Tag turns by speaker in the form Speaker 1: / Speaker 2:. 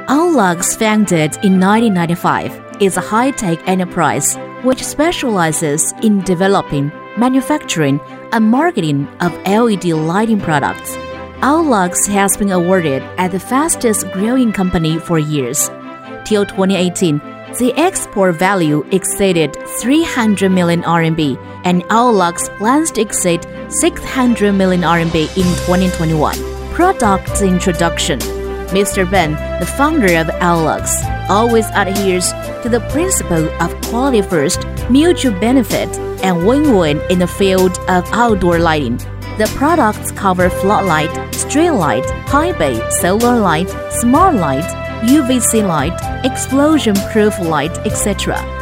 Speaker 1: Aulux, founded in 1995, is a high-tech enterprise which specializes in developing, manufacturing, and marketing of LED lighting products. Aulux has been awarded as the fastest-growing company for years. Till 2018, the export value exceeded 300 million RMB, and Aulux plans to exceed 600 million RMB in 2021. Product introduction. Mr. Ben, the founder of Aulux, always adheres to the principle of quality first, mutual benefit, and win-win in the field of outdoor lighting. The products cover floodlight, street light, high bay, solar light, smart light, UVC light, explosion-proof light, etc.